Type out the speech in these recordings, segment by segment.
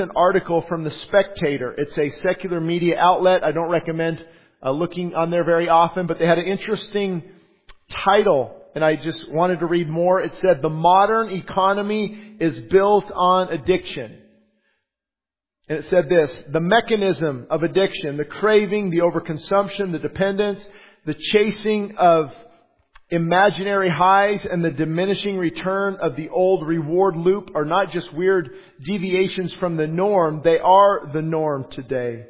An article from The Spectator. It's a secular media outlet. I don't recommend looking on there very often, but they had an interesting title, and I just wanted to read more. It said, "The modern economy is built on addiction." And it said this: "The mechanism of addiction, the craving, the overconsumption, the dependence, the chasing of imaginary highs, and the diminishing return of the old reward loop are not just weird deviations from the norm. They are the norm today.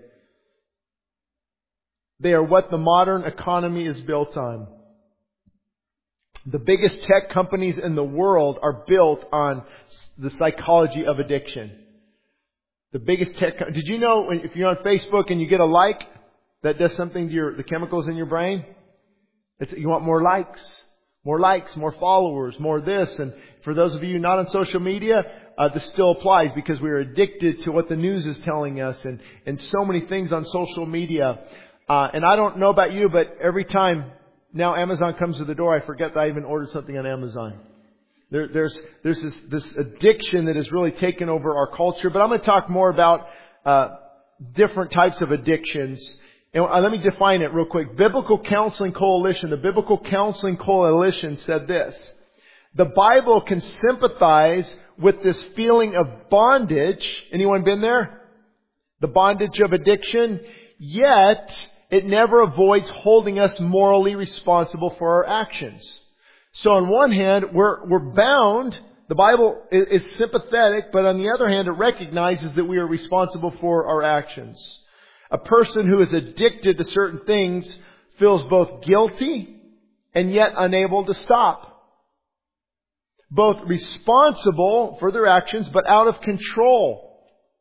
They are what the modern economy is built on. The biggest tech companies in the world are built on the psychology of addiction." The biggest tech... Did you know if you're on Facebook and you get a like, that does something to the chemicals in your brain? You want more likes, more followers, more this. And for those of you not on social media, this still applies because we're addicted to what the news is telling us and so many things on social media. And I don't know about you, but every time now Amazon comes to the door, I forget that I even ordered something on Amazon. There's this addiction that has really taken over our culture. But I'm going to talk more about different types of addictions. And let me define it real quick. Biblical Counseling Coalition. The Biblical Counseling Coalition said this: "The Bible can sympathize with this feeling of bondage." Anyone been there? The bondage of addiction. Yet, it never avoids holding us morally responsible for our actions. So on one hand, we're bound. The Bible is sympathetic, but on the other hand, it recognizes that we are responsible for our actions. A person who is addicted to certain things feels both guilty and yet unable to stop. Both responsible for their actions, but out of control.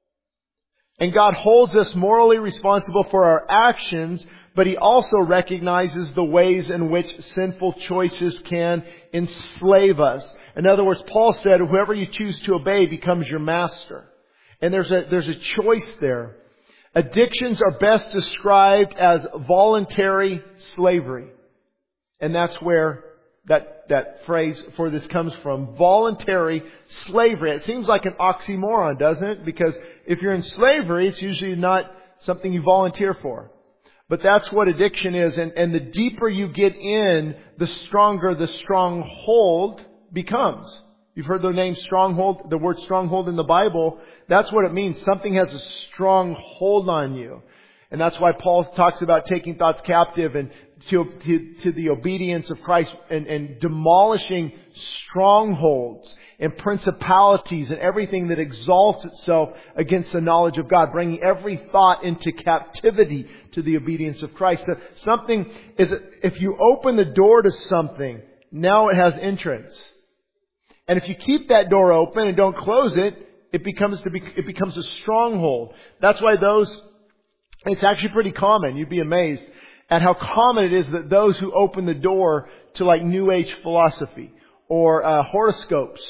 And God holds us morally responsible for our actions, but He also recognizes the ways in which sinful choices can enslave us. In other words, Paul said, whoever you choose to obey becomes your master. And there's a choice there. Addictions are best described as voluntary slavery. And that's where that phrase for this comes from. Voluntary slavery. It seems like an oxymoron, doesn't it? Because if you're in slavery, it's usually not something you volunteer for. But that's what addiction is. And the deeper you get in, the stronger the stronghold becomes. You've heard the name stronghold, the word stronghold in the Bible. That's what it means. Something has a strong hold on you. And that's why Paul talks about taking thoughts captive and to the obedience of Christ and demolishing strongholds and principalities and everything that exalts itself against the knowledge of God, bringing every thought into captivity to the obedience of Christ. So something is, if you open the door to something, now it has entrance. And if you keep that door open and don't close it, it becomes a stronghold. That's why it's actually pretty common. You'd be amazed at how common it is that those who open the door to like New Age philosophy or horoscopes.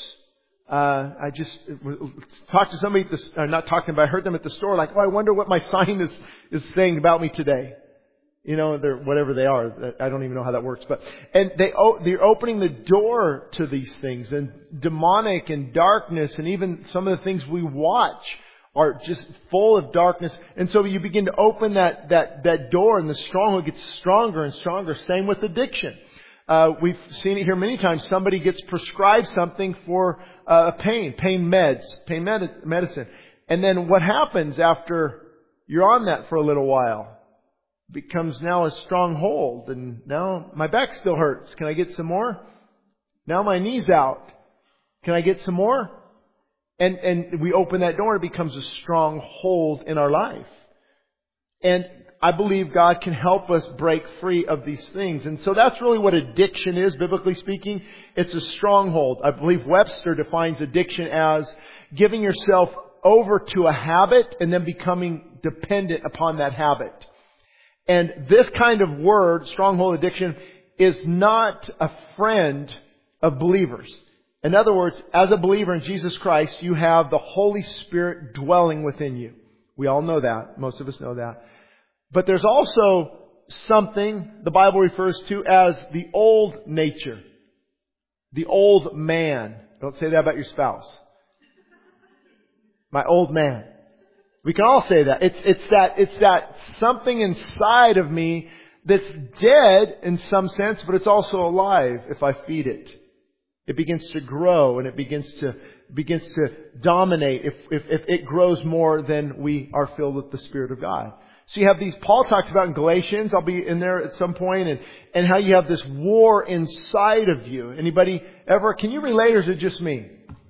I just talked to somebody, I heard them at the store like, I wonder what my sign is saying about me today. You know, whatever they are. I don't even know how that works. And they're opening the door to these things, and demonic and darkness, and even some of the things we watch are just full of darkness. And so you begin to open that door, and the stronghold gets stronger and stronger. Same with addiction. We've seen it here many times. Somebody gets prescribed something for pain medicine. And then what happens after you're on that for a little while? Becomes now a stronghold, and now my back still hurts. Can I get some more? Now my knee's out. Can I get some more? And we open that door, it becomes a stronghold in our life. And I believe God can help us break free of these things. And so that's really what addiction is, biblically speaking. It's a stronghold. I believe Webster defines addiction as giving yourself over to a habit and then becoming dependent upon that habit. And this kind of word, stronghold addiction, is not a friend of believers. In other words, as a believer in Jesus Christ, you have the Holy Spirit dwelling within you. We all know that. Most of us know that. But there's also something the Bible refers to as the old nature. The old man. Don't say that about your spouse. My old man. We can all say that. It's that something inside of me that's dead in some sense, but it's also alive if I feed it. It begins to grow and it begins to dominate if it grows more than we are filled with the Spirit of God. So you have these, Paul talks about in Galatians, I'll be in there at some point, and how you have this war inside of you. Anybody ever, can you relate, or is it just me?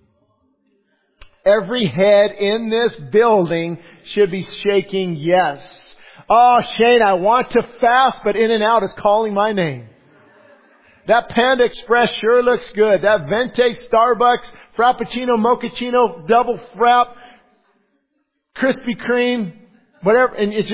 Every head in this building should be shaking yes. Oh, Shane, I want to fast, but In-N-Out is calling my name. That Panda Express sure looks good. That Vente, Starbucks, Frappuccino, Mochaccino, Double Frap, Krispy Kreme, whatever. And it's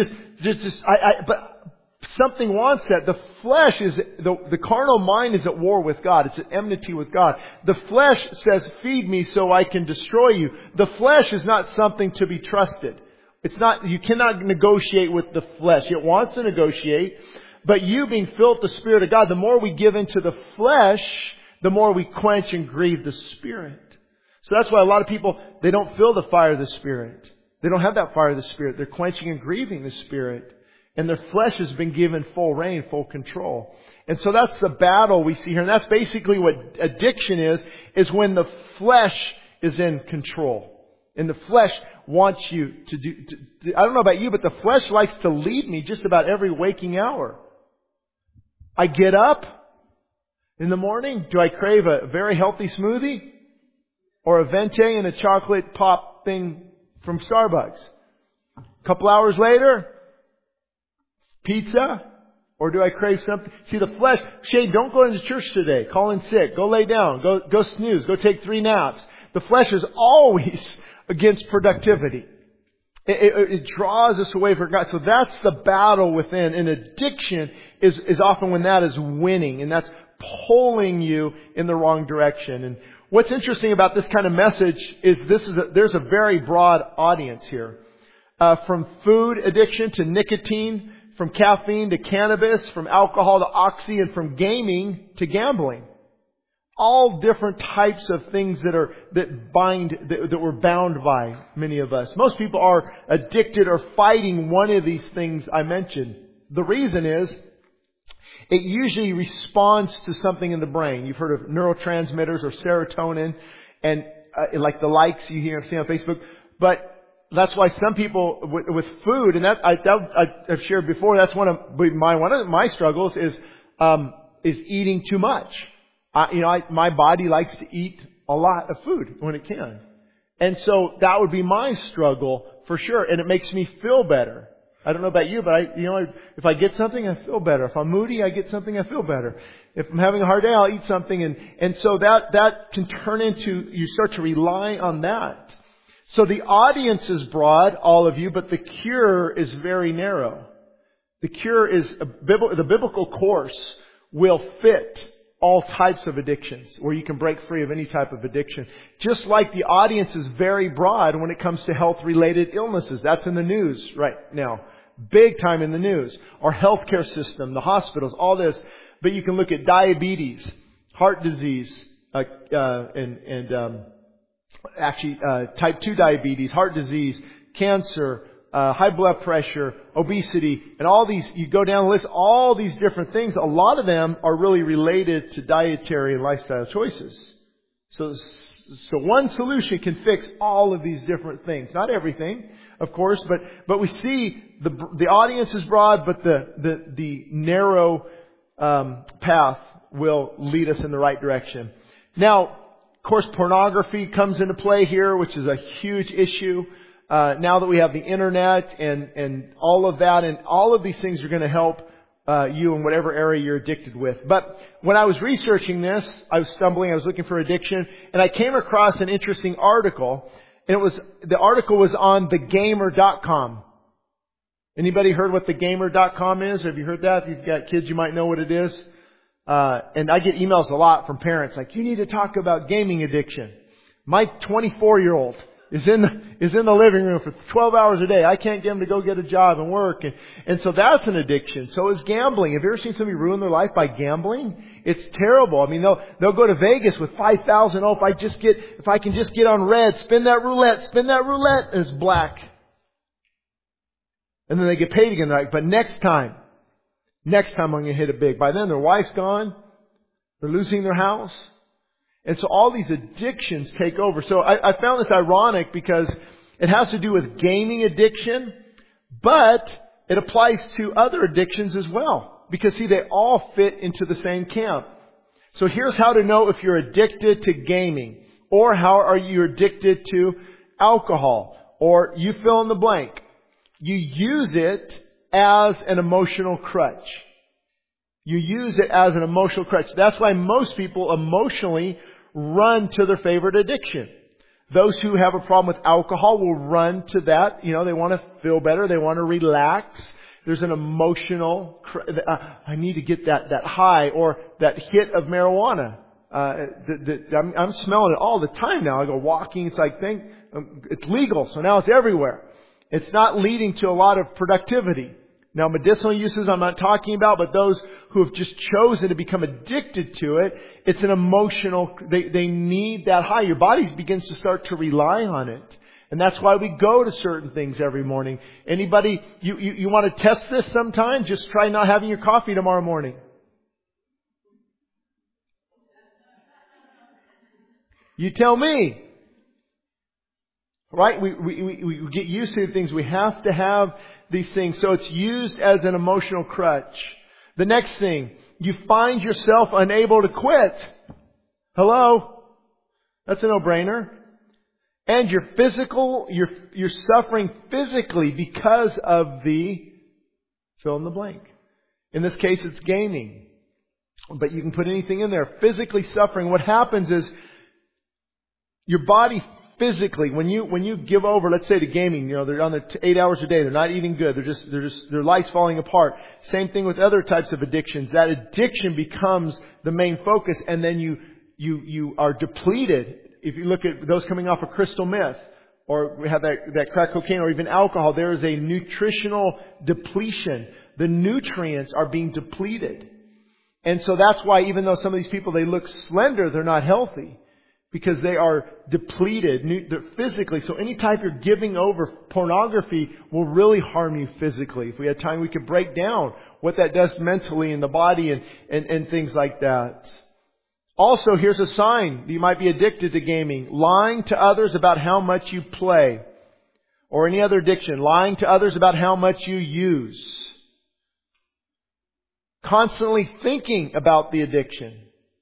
but something wants that. The flesh is, the carnal mind is at war with God. It's at enmity with God. The flesh says, feed me so I can destroy you. The flesh is not something to be trusted. It's not, you cannot negotiate with the flesh. It wants to negotiate. But you being filled with the Spirit of God, the more we give into the flesh, the more we quench and grieve the Spirit. So that's why a lot of people, they don't feel the fire of the Spirit. They don't have that fire of the Spirit. They're quenching and grieving the Spirit. And their flesh has been given full reign, full control. And so that's the battle we see here. And that's basically what addiction is when the flesh is in control. And the flesh wants you to do, I don't know about you, but the flesh likes to lead me just about every waking hour. I get up in the morning. Do I crave a very healthy smoothie? Or a Vente and a chocolate pop thing from Starbucks? A couple hours later, pizza? Or do I crave something? See, the flesh, Shane, don't go into church today. Call in sick. Go lay down. Go snooze. Go take 3 naps. The flesh is always against productivity. It draws us away from God. So that's the battle within. And addiction is often when that is winning. And that's pulling you in the wrong direction. And what's interesting about this kind of message is there's a very broad audience here. From food addiction to nicotine, from caffeine to cannabis, from alcohol to oxy, and from gaming to gambling. All different types of things that we're bound by, many of us. Most people are addicted or fighting one of these things I mentioned. The reason is, it usually responds to something in the brain. You've heard of neurotransmitters or serotonin, and like the likes you hear see on Facebook. But that's why some people with food, and I've shared before, that's one of my struggles is eating too much. My body likes to eat a lot of food when it can. And so that would be my struggle for sure. And it makes me feel better. I don't know about you, but if I get something, I feel better. If I'm moody, I get something, I feel better. If I'm having a hard day, I'll eat something. And so that can turn into, you start to rely on that. So the audience is broad, all of you, but the cure is very narrow. The cure is, the biblical course will fit all types of addictions, where you can break free of any type of addiction. Just like the audience is very broad when it comes to health-related illnesses. That's in the news right now. Big time in the news. Our healthcare system, the hospitals, all this. But you can look at diabetes, heart disease, type 2 diabetes, heart disease, cancer, high blood pressure, obesity, and all these, you go down the list, all these different things, a lot of them are really related to dietary and lifestyle choices. So one solution can fix all of these different things. Not everything, of course, but we see the audience is broad, but the narrow path will lead us in the right direction. Now, of course, pornography comes into play here, which is a huge issue. Now that we have the internet and all of that, and all of these things are going to help you in whatever area you're addicted with. But when I was researching this, I was looking for addiction, and I came across an interesting article. And the article was on thegamer.com. Anybody heard what thegamer.com is? Have you heard that? If you've got kids, you might know what it is. And I get emails a lot from parents like, you need to talk about gaming addiction. My 24-year-old is in the living room for 12 hours a day. I can't get him to go get a job and work. And so that's an addiction. So is gambling. Have you ever seen somebody ruin their life by gambling? It's terrible. I mean, they'll go to Vegas with $5,000. Oh, if I can just get on red, spin that roulette, and it's black. And then they get paid again. They're like, but next time I'm going to hit it big. By then their wife's gone. They're losing their house. And so all these addictions take over. So I found this ironic because it has to do with gaming addiction, but it applies to other addictions as well. Because see, they all fit into the same camp. So here's how to know if you're addicted to gaming, or how are you addicted to alcohol, or you fill in the blank. You use it as an emotional crutch. You use it as an emotional crutch. That's why most people emotionally run to their favorite addiction. Those who have a problem with alcohol will run to that. You know, they want to feel better. They want to relax. There's an emotional, I need to get that high, or that hit of marijuana. I'm smelling it all the time now. I go walking. It's like, it's legal. So now it's everywhere. It's not leading to a lot of productivity. Now, medicinal uses I'm not talking about, but those who have just chosen to become addicted to it, it's an emotional, they need that high. Your body begins to start to rely on it. And that's why we go to certain things every morning. Anybody, you want to test this sometime? Just try not having your coffee tomorrow morning. You tell me. Right? We get used to things. We have to have these things. So it's used as an emotional crutch. The next thing, you find yourself unable to quit. Hello? That's a no-brainer. And you're suffering physically because of the fill in the blank. In this case, it's gaming. But you can put anything in there. Physically suffering. What happens is your body physically, when you give over, let's say to gaming, they're on there 8 hours a day, they're not eating good, their life's falling apart. Same thing with other types of addictions. That addiction becomes the main focus, and then you are depleted. If you look at those coming off of crystal meth, or we have that crack cocaine, or even alcohol, there is a nutritional depletion. The nutrients are being depleted. And so that's why even though some of these people, they look slender, they're not healthy. Because they are depleted physically. So any type you're giving over, pornography will really harm you physically. If we had time, we could break down what that does mentally in the body and things like that. Also, here's a sign that you might be addicted to gaming. Lying to others about how much you play. Or any other addiction. Lying to others about how much you use. Constantly thinking about the addiction.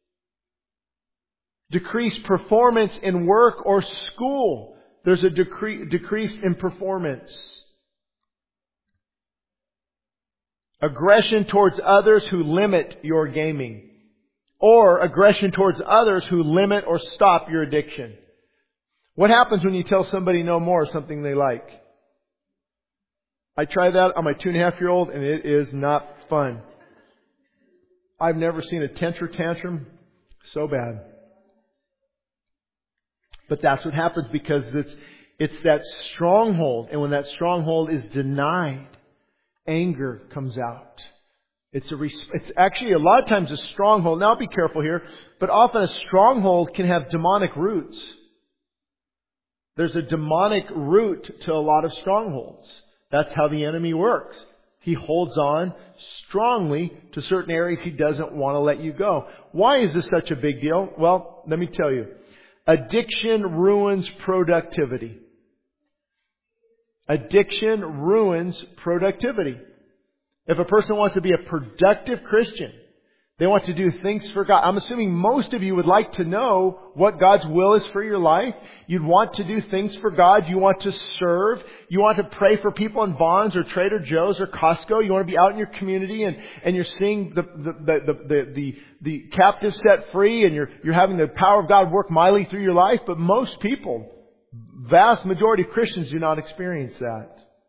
Decreased performance in work or school. There's a decrease in performance. Aggression towards others who limit your gaming. Or aggression towards others who limit or stop your addiction. What happens when you tell somebody no more of something they like? I tried that on my 2.5-year-old and it is not fun. I've never seen a temper tantrum so bad. But that's what happens because it's that stronghold. And when that stronghold is denied, anger comes out. It's actually a lot of times a stronghold. Now be careful here. But often a stronghold can have demonic roots. There's a demonic root to a lot of strongholds. That's how the enemy works. He holds on strongly to certain areas he doesn't want to let you go. Why is this such a big deal? Well, let me tell you. Addiction ruins productivity. Addiction ruins productivity. If a person wants to be a productive Christian, they want to do things for God. I'm assuming most of you would like to know what God's will is for your life. You'd want to do things for God. You want to serve. You want to pray for people in Vons or Trader Joe's or Costco. You want to be out in your community and you're seeing the captive set free and you're having the power of God work mightily through your life. But most people, vast majority of Christians, do not experience that.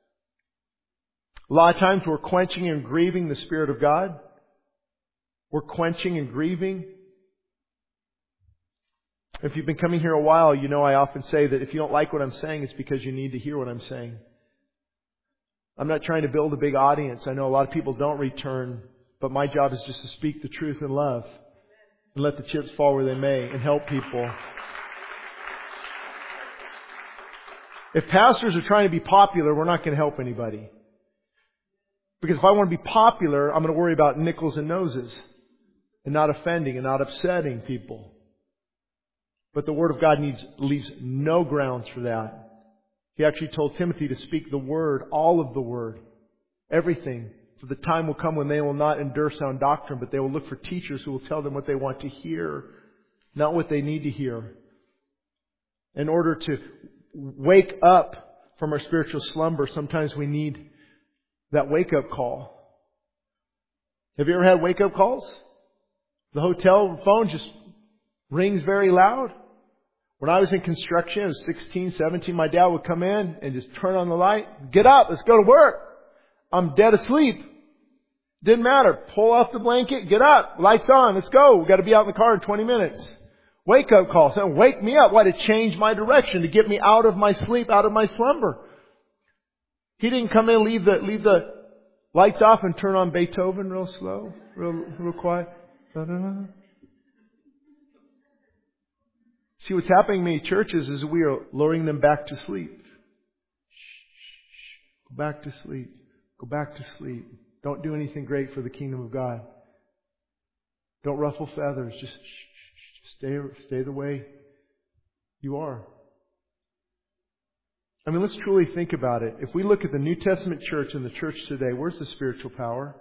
A lot of times we're quenching and grieving the Spirit of God. We're quenching and grieving. If you've been coming here a while, you know I often say that if you don't like what I'm saying, it's because you need to hear what I'm saying. I'm not trying to build a big audience. I know a lot of people don't return, but my job is just to speak the truth in love and let the chips fall where they may and help people. If pastors are trying to be popular, we're not going to help anybody. Because if I want to be popular, I'm going to worry about nickels and noses and not offending and not upsetting people. But the Word of God leaves no grounds for that. He actually told Timothy to speak the Word, all of the Word, everything. For the time will come when they will not endure sound doctrine, but they will look for teachers who will tell them what they want to hear, not what they need to hear. In order to wake up from our spiritual slumber, sometimes we need that wake-up call. Have you ever had wake-up calls? The hotel phone just rings very loud. When I was in construction, I was 16, 17, my dad would come in and just turn on the light. Get up, let's go to work. I'm dead asleep. Didn't matter. Pull off the blanket, get up, lights on, let's go. We've got to be out in the car in 20 minutes. Wake up call. So wake me up. Why? To change my direction, to get me out of my sleep, out of my slumber. He didn't come in, leave the lights off and turn on Beethoven real slow, real quiet. Da-da-da. See, what's happening in many churches is we are luring them back to sleep. Shh. Go back to sleep. Go back to sleep. Don't do anything great for the kingdom of God. Don't ruffle feathers. Just stay the way you are. I mean, let's truly think about it. If we look at the New Testament church and the church today, where's the spiritual power?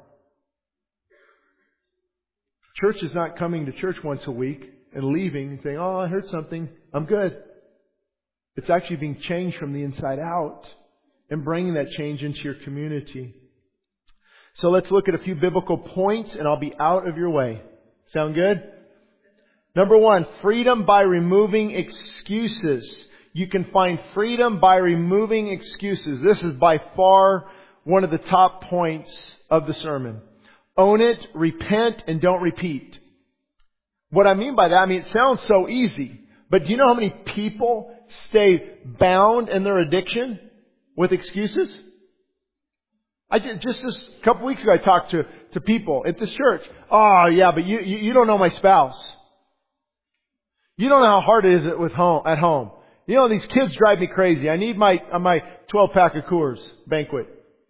Church is not coming to church once a week and leaving and saying, oh, I heard something. I'm good. It's actually being changed from the inside out and bringing that change into your community. So let's look at a few biblical points and I'll be out of your way. Sound good? Number 1, freedom by removing excuses. You can find freedom by removing excuses. This is by far one of the top points of the sermon. Own it, repent, and don't repeat. What I mean by that, it sounds so easy. But do you know how many people stay bound in their addiction with excuses? Just this couple weeks ago, I talked to people at this church. Oh, yeah, but you don't know my spouse. You don't know how hard it is at home. You know, these kids drive me crazy. I need my 12-pack of Coors banquet.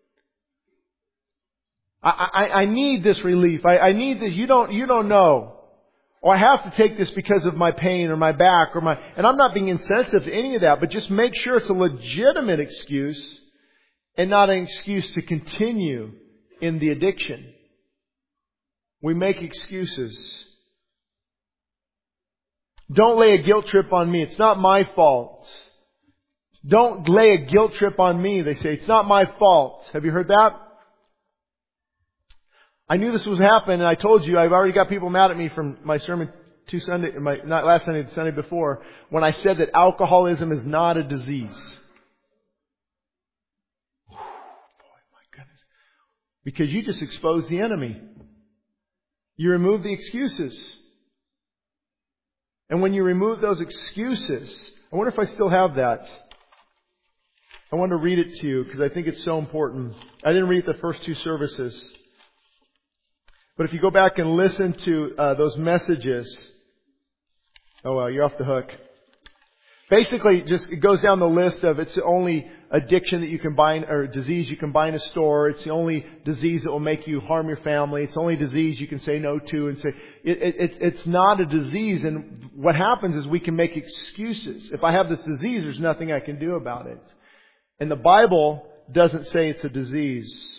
I need this relief. I need this. You don't know. Or I have to take this because of my pain or my back and I'm not being insensitive to any of that, but just make sure it's a legitimate excuse and not an excuse to continue in the addiction. We make excuses. Don't lay a guilt trip on me. It's not my fault. Don't lay a guilt trip on me. They say, it's not my fault. Have you heard that? I knew this was happening, and I told you I've already got people mad at me from my sermon not last Sunday, the Sunday before, when I said that alcoholism is not a disease. Boy, my goodness. Because you just exposed the enemy. You remove the excuses. And when you remove those excuses, I wonder if I still have that. I want to read it to you because I think it's so important. I didn't read the first 2 services. But if you go back and listen to those messages, oh well, you're off the hook. Basically, just it goes down the list of it's the only addiction that you can buy or disease you can buy in a store. It's the only disease that will make you harm your family. It's the only disease you can say no to and say it's not a disease. And what happens is we can make excuses. If I have this disease, there's nothing I can do about it. And the Bible doesn't say it's a disease.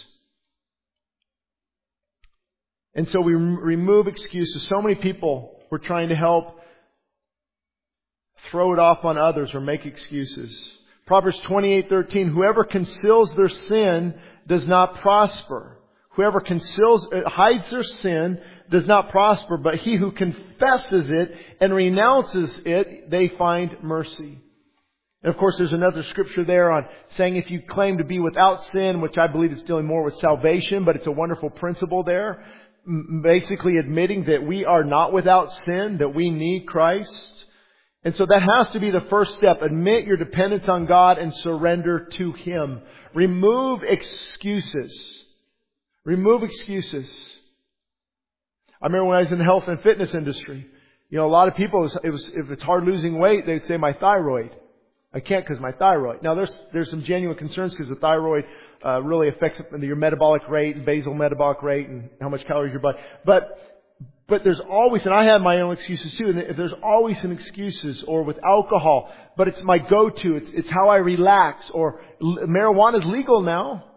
And so we remove excuses. So many people we're trying to help throw it off on others or make excuses. Proverbs 28:13, whoever conceals their sin does not prosper. Whoever hides their sin does not prosper, but he who confesses it and renounces it, they find mercy. And of course, there's another scripture there on saying if you claim to be without sin, which I believe is dealing more with salvation, but it's a wonderful principle there. Basically admitting that we are not without sin, that we need Christ. And so that has to be the first step. Admit your dependence on God and surrender to Him. Remove excuses. Remove excuses. I remember when I was in the health and fitness industry, a lot of people, if it's hard losing weight, they'd say my thyroid. I can't because my thyroid. Now there's some genuine concerns because the thyroid really affects your metabolic rate and basal metabolic rate and how much calories your body. But there's always, and I have my own excuses too, and there's always some excuses, or with alcohol, but it's my go-to, it's how I relax, or marijuana is legal now.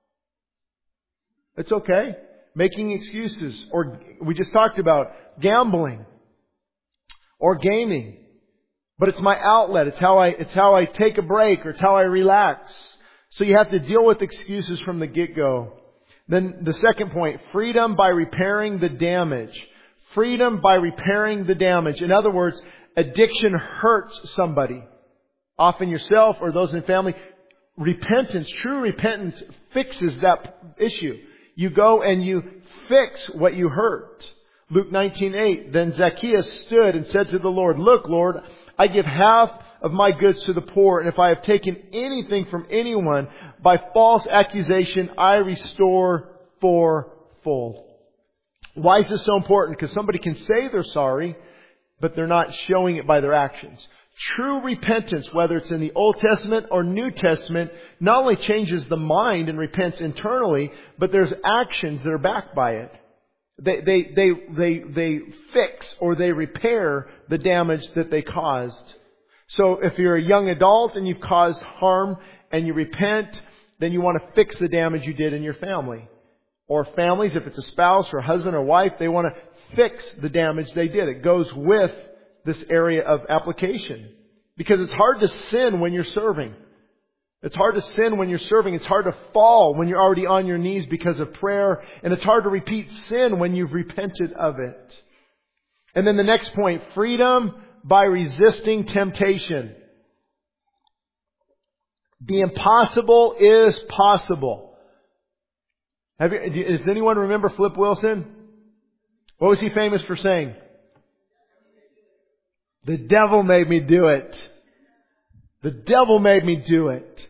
It's okay. Making excuses, or we just talked about gambling, or gaming. But it's my outlet, it's how I take a break, or it's how I relax. So you have to deal with excuses from the get-go. Then the second point, freedom by repairing the damage. Freedom by repairing the damage. In other words, addiction hurts somebody. Often yourself or those in family. Repentance, true repentance, fixes that issue. You go and you fix what you hurt. Luke 19:8. Then Zacchaeus stood and said to the Lord, "Look, Lord, I give half of my goods to the poor, and if I have taken anything from anyone by false accusation, I restore fourfold." Why is this so important? Because somebody can say they're sorry, but they're not showing it by their actions. True repentance, whether it's in the Old Testament or New Testament, not only changes the mind and repents internally, but there's actions that are backed by it. They fix or they repair the damage that they caused. So if you're a young adult and you've caused harm and you repent, then you want to fix the damage you did in your family. Or families, if it's a spouse or husband or wife, they want to fix the damage they did. It goes with this area of application. Because it's hard to sin when you're serving. It's hard to sin when you're serving. It's hard to fall when you're already on your knees because of prayer. And it's hard to repeat sin when you've repented of it. And then the next point, freedom by resisting temptation. The impossible is possible. Does anyone remember Flip Wilson? What was he famous for saying? The devil made me do it. The devil made me do it.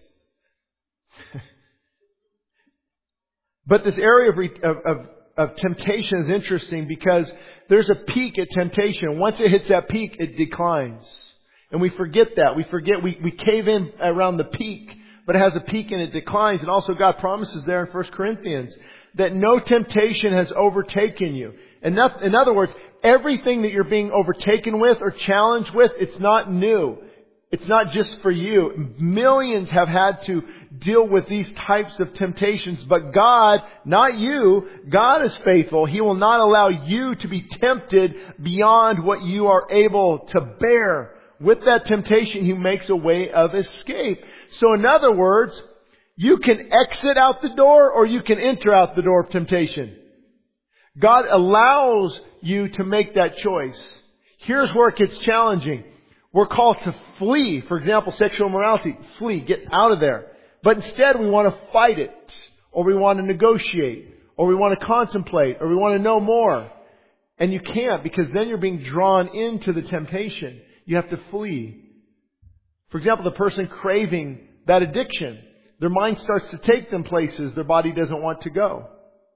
But this area of temptation is interesting because there's a peak at temptation. Once it hits that peak, it declines. And we forget that. We cave in around the peak, but it has a peak and it declines. And also God promises there in 1 Corinthians that no temptation has overtaken you. In other words, everything that you're being overtaken with or challenged with, it's not new. It's not just for you. Millions have had to deal with these types of temptations. But God, not you, God is faithful. He will not allow you to be tempted beyond what you are able to bear. With that temptation, He makes a way of escape. So in other words, you can exit out the door or you can enter out the door of temptation. God allows you to make that choice. Here's where it gets challenging. We're called to flee. For example, sexual immorality. Flee. Get out of there. But instead we want to fight it. Or we want to negotiate. Or we want to contemplate. Or we want to know more. And you can't, because then you're being drawn into the temptation. You have to flee. For example, the person craving that addiction. Their mind starts to take them places their body doesn't want to go.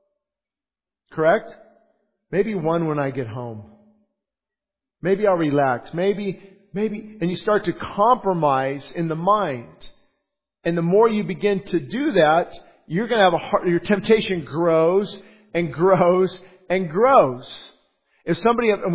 Correct? Maybe one when I get home. Maybe I'll relax. Maybe, and you start to compromise in the mind. And the more you begin to do that, you're going to have your temptation grows and grows and grows. If somebody, and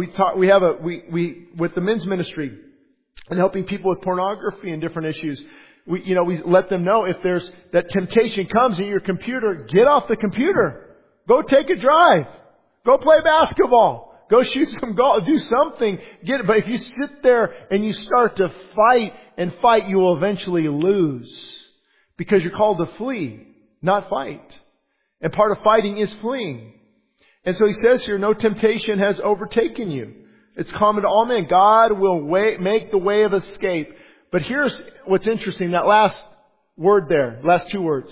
we with the men's ministry and helping people with pornography and different issues, we let them know if there's that temptation comes in your computer, get off the computer. Go take a drive. Go play basketball. Go shoot some golf. Do something. Get it. But if you sit there and you start to fight, you will eventually lose. Because you're called to flee, not fight. And part of fighting is fleeing. And so He says here, no temptation has overtaken you. It's common to all men. God will make the way of escape. But here's what's interesting. That last word there, last two words.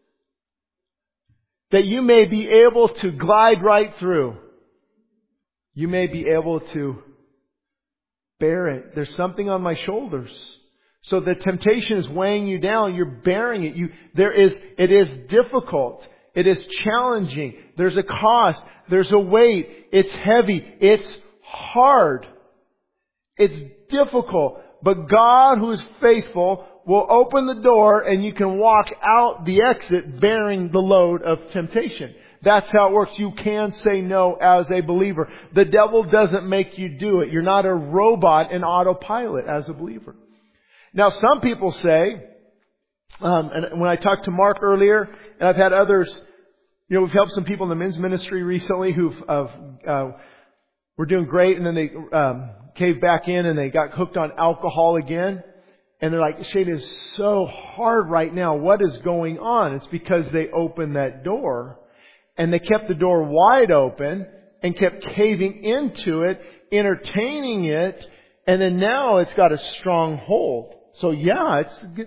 That you may be able to glide right through. You may be able to bear it. There's something on my shoulders. So the temptation is weighing you down. You're bearing it. It is difficult. It is challenging. There's a cost. There's a weight. It's heavy. It's hard. It's difficult. But God, who is faithful, will open the door and you can walk out the exit bearing the load of temptation. That's how it works. You can say no as a believer. The devil doesn't make you do it. You're not a robot in autopilot as a believer. Now, some people say, and when I talked to Mark earlier, and I've had others, we've helped some people in the men's ministry recently who've were doing great, and then they caved back in and they got hooked on alcohol again. And they're like, Shane, it's so hard right now. What is going on? It's because they opened that door. And they kept the door wide open and kept caving into it, entertaining it, and then now it's got a strong hold. So yeah,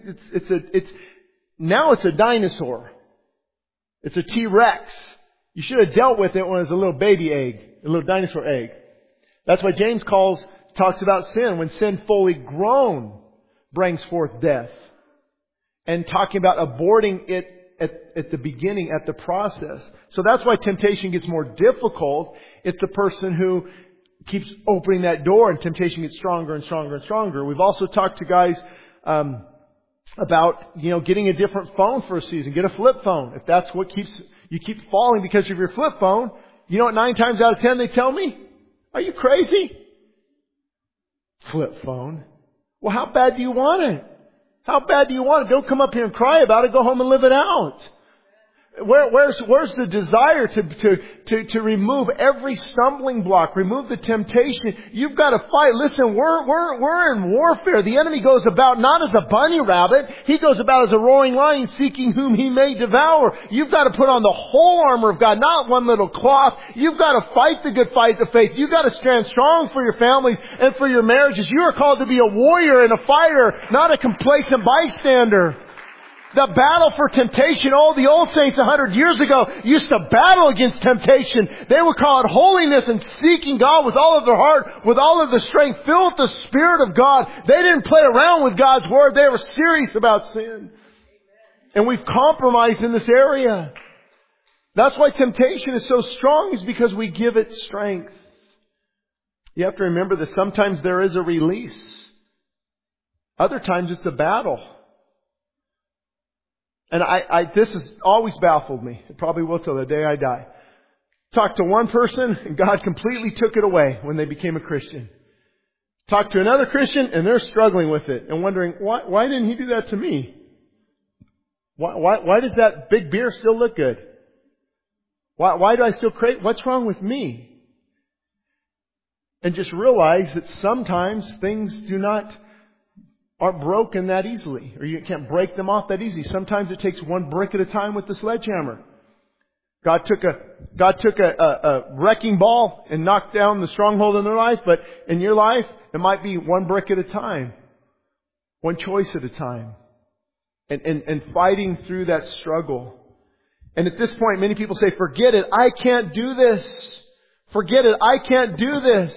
now it's a dinosaur. It's a T-Rex. You should have dealt with it when it was a little baby egg, a little dinosaur egg. That's why James talks about sin. When sin fully grown brings forth death. And talking about aborting it at the beginning, at the process. So that's why temptation gets more difficult. It's a person who keeps opening that door and temptation gets stronger and stronger and stronger. We've also talked to guys about, getting a different phone for a season. Get a flip phone. If that's what you keep falling because of your flip phone, you know what 9 times out of 10 they tell me? Are you crazy? Flip phone. Well, how bad do you want it? How bad do you want it? Don't come up here and cry about it. Go home and live it out. Where's the desire to remove every stumbling block, remove the temptation? You've got to fight. Listen, we're in warfare. The enemy goes about not as a bunny rabbit. He goes about as a roaring lion seeking whom he may devour. You've got to put on the whole armor of God, not one little cloth. You've got to fight the good fight of faith. You've got to stand strong for your families and for your marriages. You are called to be a warrior and a fighter, not a complacent bystander. The battle for temptation. The old saints 100 years ago used to battle against temptation. They would call it holiness and seeking God with all of their heart, with all of their strength, filled with the Spirit of God. They didn't play around with God's Word. They were serious about sin. And we've compromised in this area. That's why temptation is so strong, is because we give it strength. You have to remember that sometimes there is a release. Other times it's a battle. And this has always baffled me. It probably will till the day I die. Talked to one person and God completely took it away when they became a Christian. Talked to another Christian and they're struggling with it and wondering, why didn't He do that to me? Why does that big beer still look good? Why do I still crave? What's wrong with me? And just realize that sometimes things aren't broken that easily, or you can't break them off that easy. Sometimes it takes one brick at a time with the sledgehammer. God took a wrecking ball and knocked down the stronghold in their life, but in your life, it might be one brick at a time, one choice at a time, and fighting through that struggle. And at this point, many people say, forget it, I can't do this. Forget it, I can't do this.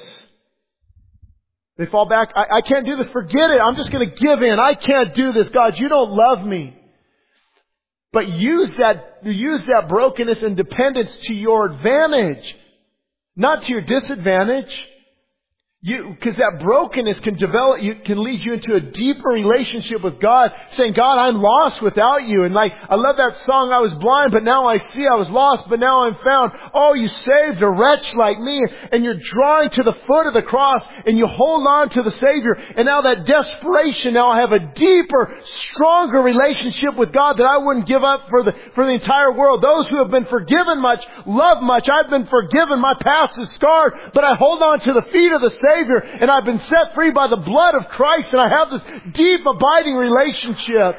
They fall back. I can't do this. Forget it. I'm just going to give in. I can't do this. God, you don't love me. But use that brokenness and dependence to your advantage, not to your disadvantage. Because that brokenness can lead you into a deeper relationship with God, saying, God, I'm lost without you. And I love that song, I was blind, but now I see. I was lost, but now I'm found. Oh, you saved a wretch like me. And you're drawing to the foot of the cross and you hold on to the Savior. And now that desperation, now I have a deeper, stronger relationship with God that I wouldn't give up for the entire world. Those who have been forgiven much, love much. I've been forgiven. My past is scarred, but I hold on to the feet of the Savior. And I've been set free by the blood of Christ, and I have this deep, abiding relationship.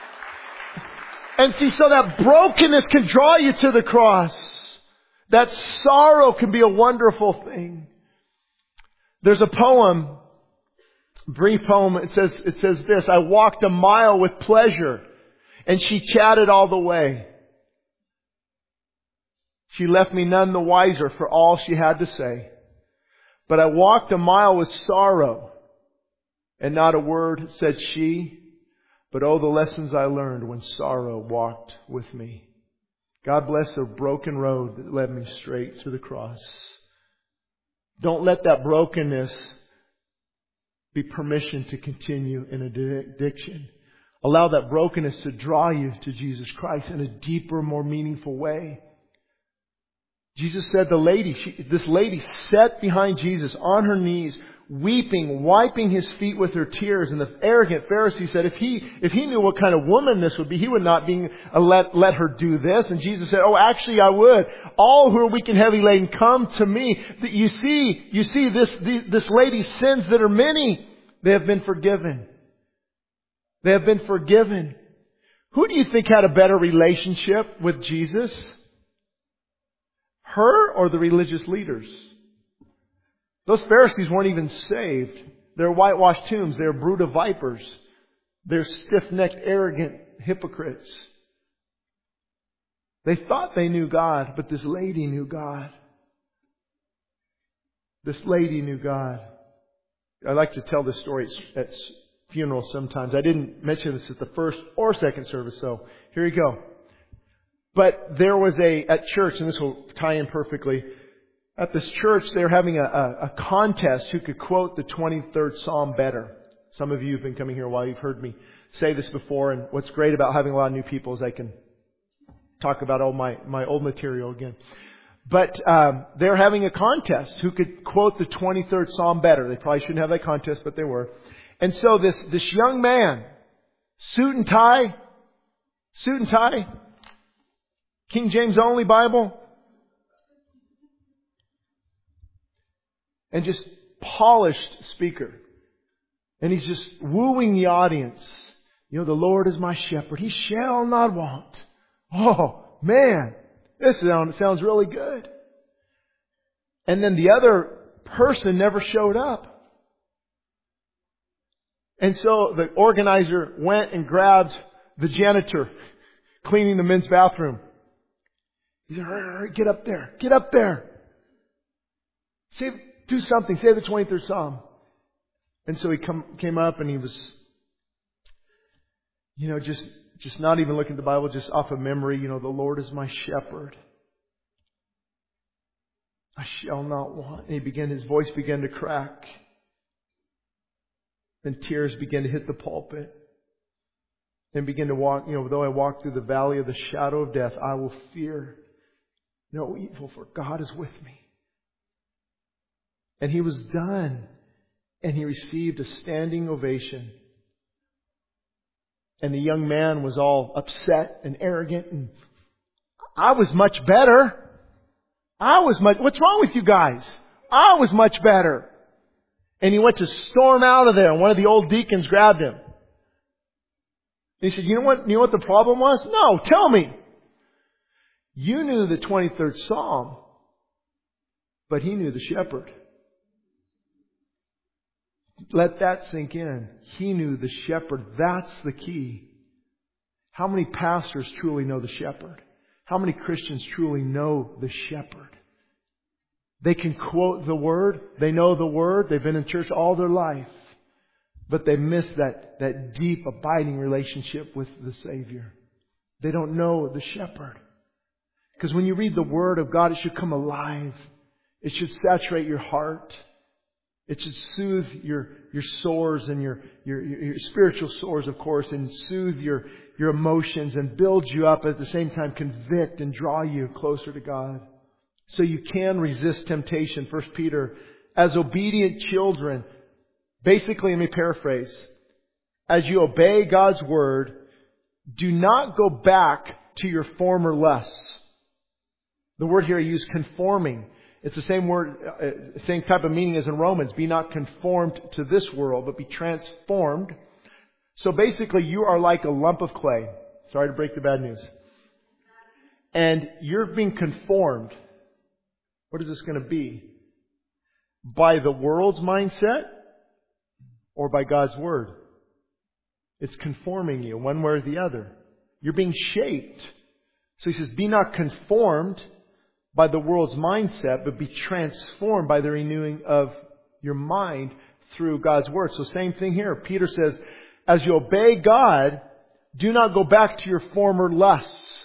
And see, so that brokenness can draw you to the cross. That sorrow can be a wonderful thing. There's a poem, brief poem, it says this: I walked a mile with pleasure, and she chatted all the way. She left me none the wiser for all she had to say. But I walked a mile with sorrow, and not a word said she. But oh, the lessons I learned when sorrow walked with me. God bless the broken road that led me straight to the cross. Don't let that brokenness be permission to continue in addiction. Allow that brokenness to draw you to Jesus Christ in a deeper, more meaningful way. Jesus said this lady sat behind Jesus on her knees, weeping, wiping His feet with her tears. And the arrogant Pharisee said, if he knew what kind of woman this would be, he would not let her do this. And Jesus said, oh, actually I would. All who are weak and heavy laden, come to me. You see this lady's sins that are many, they have been forgiven. They have been forgiven. Who do you think had a better relationship with Jesus? Her or the religious leaders? Those Pharisees weren't even saved. They're whitewashed tombs. They're a brood of vipers. They're stiff-necked, arrogant hypocrites. They thought they knew God, but this lady knew God. This lady knew God. I like to tell this story at funerals sometimes. I didn't mention this at the first or second service, so here you go. But there was at church, and this will tie in perfectly. At this church, they were having a contest who could quote the 23rd Psalm better. Some of you have been coming here a while. You've heard me say this before. And what's great about having a lot of new people is I can talk about all my old material again. But they're having a contest who could quote the 23rd Psalm better. They probably shouldn't have that contest, but they were. And so this young man, suit and tie, King James only Bible, and just polished speaker. And he's just wooing the audience. The Lord is my shepherd. He shall not want. Oh, man. This sounds really good. And then the other person never showed up. And so the organizer went and grabbed the janitor cleaning the men's bathroom. He said, hurry, get up there. Get up there. Do something. Say the 23rd Psalm. And so he came up and he was, just not even looking at the Bible, just off of memory. The Lord is my shepherd. I shall not want. And his voice began to crack. And tears began to hit the pulpit. And began to walk, though I walk through the valley of the shadow of death, I will fear no evil, for God is with me. And he was done. And he received a standing ovation. And the young man was all upset and arrogant. And I was much better. What's wrong with you guys? I was much better. And he went to storm out of there. And one of the old deacons grabbed him. And he said, you know what the problem was? No, tell me. You knew the 23rd Psalm, but he knew the shepherd. Let that sink in. He knew the shepherd. That's the key. How many pastors truly know the shepherd? How many Christians truly know the shepherd? They can quote the Word. They know the Word. They've been in church all their life. But they miss that deep, abiding relationship with the Savior. They don't know the shepherd. Because when you read the Word of God, it should come alive. It should saturate your heart. It should soothe your sores and your spiritual sores, of course, and soothe your emotions and build you up, at the same time convict and draw you closer to God. So you can resist temptation. 1 Peter, as obedient children, basically, let me paraphrase. As you obey God's Word, do not go back to your former lusts. The word here I use, conforming. It's the same word, same type of meaning as in Romans. Be not conformed to this world, but be transformed. So basically, you are like a lump of clay. Sorry to break the bad news. And you're being conformed. What is this going to be? By the world's mindset or by God's Word? It's conforming you one way or the other. You're being shaped. So he says, be not conformed by the world's mindset, but be transformed by the renewing of your mind through God's Word. So same thing here. Peter says, as you obey God, do not go back to your former lusts.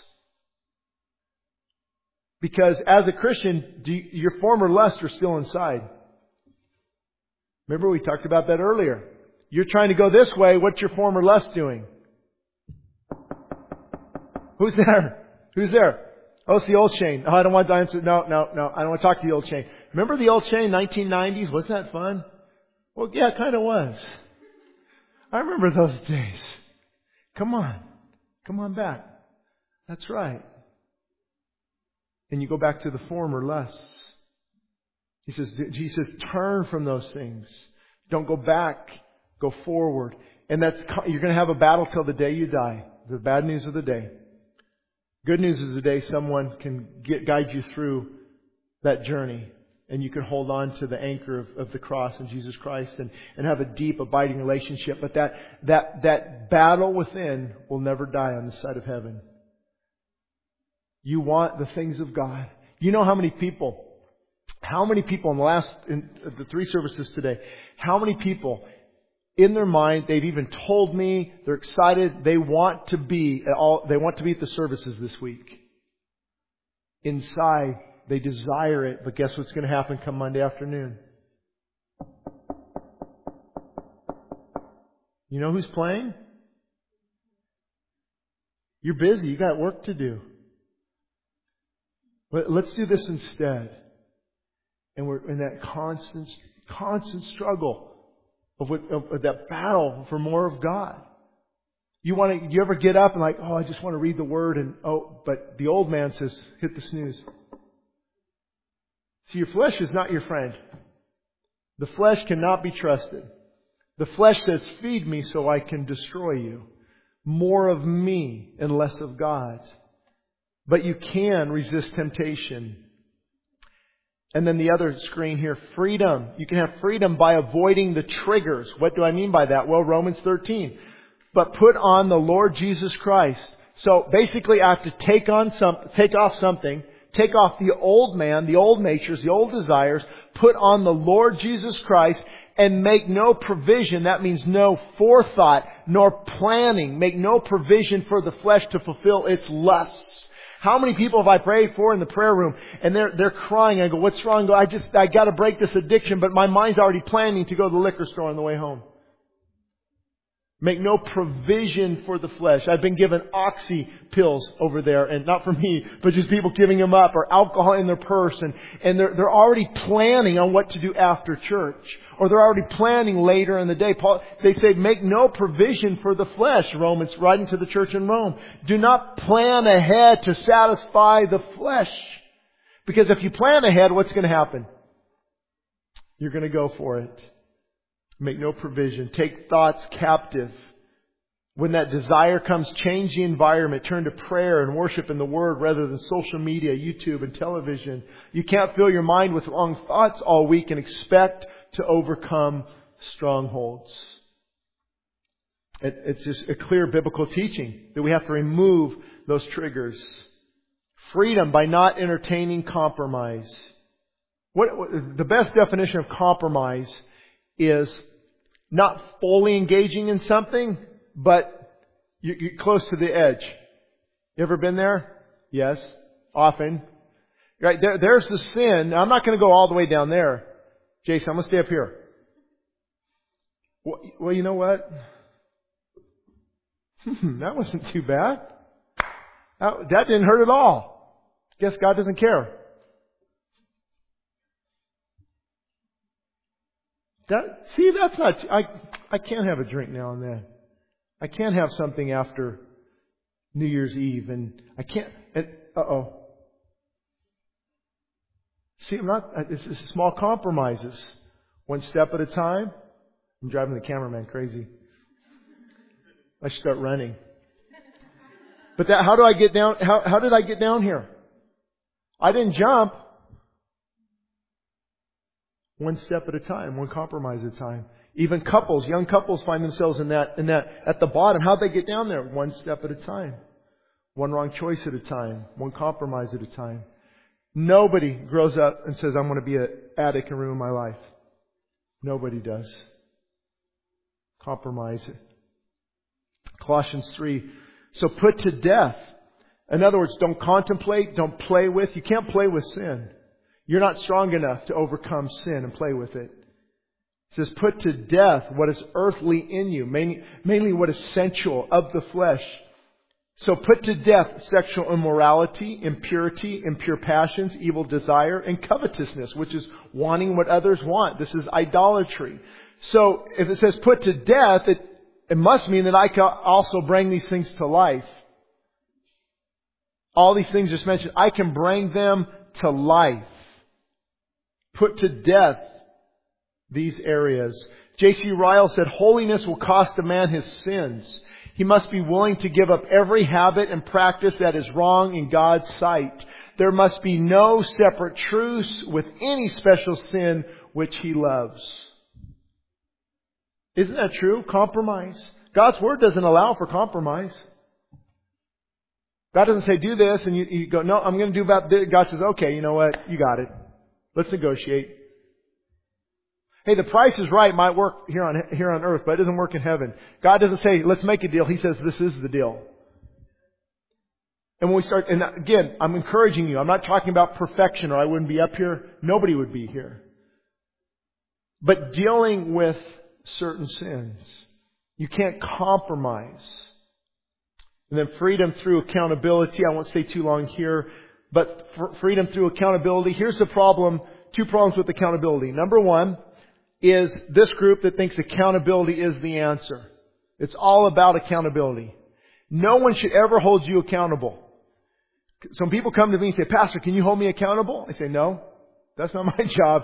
Because as a Christian, your former lusts are still inside. Remember we talked about that earlier. You're trying to go this way. What's your former lust doing? Who's there? Who's there? Oh, it's the old Shane. Oh, I don't want to answer. No. I don't want to talk to the old Shane. Remember the old Shane, 1990s? Wasn't that fun? Well, yeah, it kind of was. I remember those days. Come on. Come on back. That's right. And you go back to the former lusts. Jesus, turn from those things. Don't go back. Go forward. And you're going to have a battle till the day you die. The bad news of the day. Good news is the day someone can guide you through that journey. And you can hold on to the anchor of the cross in Jesus Christ and have a deep, abiding relationship. But that battle within will never die on this side of heaven. You want the things of God. You know how many people in the 3 services today, how many people in their mind, they've even told me, they're excited, they want to be at the services this week. Inside, they desire it, but guess what's going to happen come Monday afternoon? You know who's playing? You're busy. You got work to do. But let's do this instead. And we're in that constant struggle of that battle for more of God. You ever get up and like, oh, I just want to read the Word, but the old man says, hit the snooze. See, your flesh is not your friend. The flesh cannot be trusted. The flesh says, feed me so I can destroy you. More of me and less of God. But you can resist temptation. And then the other screen here, freedom. You can have freedom by avoiding the triggers. What do I mean by that? Well, Romans 13. But put on the Lord Jesus Christ. So basically I have to take off something. Take off the old man, the old natures, the old desires, put on the Lord Jesus Christ, and make no provision. That means no forethought, nor planning. Make no provision for the flesh to fulfill its lusts. How many people have I prayed for in the prayer room, and they're crying? I go, what's wrong? I got to break this addiction, but my mind's already planning to go to the liquor store on the way home. Make no provision for the flesh. I've been given oxy pills over there, and not for me, but just people giving them up, or alcohol in their purse, and they're already planning on what to do after church, or they're already planning later in the day. They say, make no provision for the flesh. Romans, writing to the church in Rome. Do not plan ahead to satisfy the flesh. Because if you plan ahead, what's going to happen? You're going to go for it. Make no provision. Take thoughts captive. When that desire comes, change the environment. Turn to prayer and worship in the Word rather than social media, YouTube, and television. You can't fill your mind with wrong thoughts all week and expect to overcome strongholds. It's just a clear biblical teaching that we have to remove those triggers. Freedom by not entertaining compromise. The best definition of compromise is not fully engaging in something, but you're close to the edge. You ever been there? Yes, often. Right there's the sin. I'm not going to go all the way down there. Jason, I'm going to stay up here. Well, you know what? That wasn't too bad. That didn't hurt at all. Guess God doesn't care. That's not. I can't have a drink now and then. I can't have something after New Year's Eve, and I can't. See, I'm not. It's small compromises, one step at a time. I'm driving the cameraman crazy. I should start running. But how do I get down? How did I get down here? I didn't jump. One step at a time, one compromise at a time. Even couples, young couples find themselves in that at the bottom. How'd they get down there? One step at a time. One wrong choice at a time. One compromise at a time. Nobody grows up and says, I'm going to be an addict and ruin my life. Nobody does. Compromise it. Colossians 3. So put to death. In other words, don't contemplate, don't play with. You can't play with sin. You're not strong enough to overcome sin and play with it. It says, put to death what is earthly in you, mainly what is sensual, of the flesh. So put to death sexual immorality, impurity, impure passions, evil desire, and covetousness, which is wanting what others want. This is idolatry. So if it says put to death, it must mean that I can also bring these things to life. All these things just mentioned, I can bring them to life. Put to death these areas. J.C. Ryle said, holiness will cost a man his sins. He must be willing to give up every habit and practice that is wrong in God's sight. There must be no separate truce with any special sin which He loves. Isn't that true? Compromise. God's Word doesn't allow for compromise. God doesn't say, do this, and you go, no, I'm going to do about this. God says, okay, you know what? You got it. Let's negotiate. Hey, the price is right might work here on earth, but it doesn't work in heaven. God doesn't say, let's make a deal. He says, this is the deal. And when we start, and again, I'm encouraging you. I'm not talking about perfection, or I wouldn't be up here. Nobody would be here. But dealing with certain sins, you can't compromise. And then freedom through accountability. I won't stay too long here, but freedom through accountability. Here's the problem. 2 problems with accountability. Number 1 is this group that thinks accountability is the answer. It's all about accountability. No one should ever hold you accountable. Some people come to me and say, Pastor, can you hold me accountable? I say, no, that's not my job.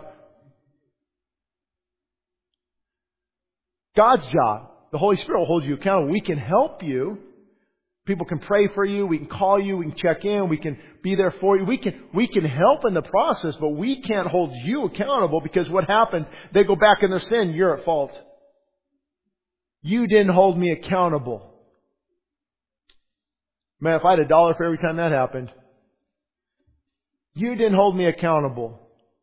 God's job. The Holy Spirit will hold you accountable. We can help you. People can pray for you. We can call you. We can check in. We can be there for you. We can help in the process, but we can't hold you accountable, because what happens, they go back in their sin. You're at fault. You didn't hold me accountable. Man, if I had $1 for every time that happened. You didn't hold me accountable.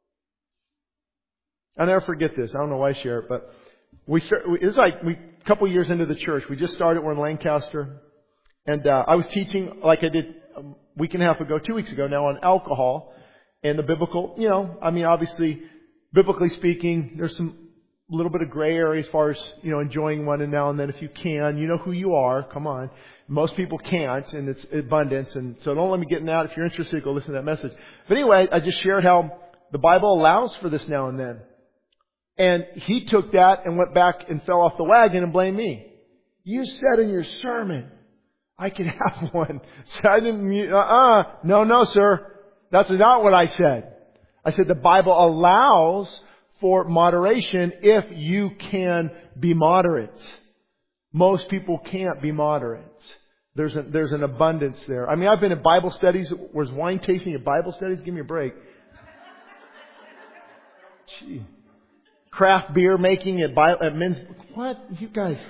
I'll never forget this. I don't know why I share it, but it's like a couple years into the church. We just started. We're in Lancaster. And I was teaching, like I did a week and a half ago, 2 weeks ago now, on alcohol and the biblical, obviously, biblically speaking, there's some little bit of gray area as far as, enjoying one and now and then if you can. You know who you are. Come on. Most people can't, and it's abundance. And so don't let me get in that. If you're interested, go listen to that message. But anyway, I just shared how the Bible allows for this now and then. And he took that and went back and fell off the wagon and blamed me. You said in your sermon, I can have one. So I didn't, no, sir. That's not what I said. I said the Bible allows for moderation if you can be moderate. Most people can't be moderate. There's an abundance there. I mean, I've been in Bible studies. Was wine tasting at Bible studies? Give me a break. Gee. Craft beer making at men's. What? You guys.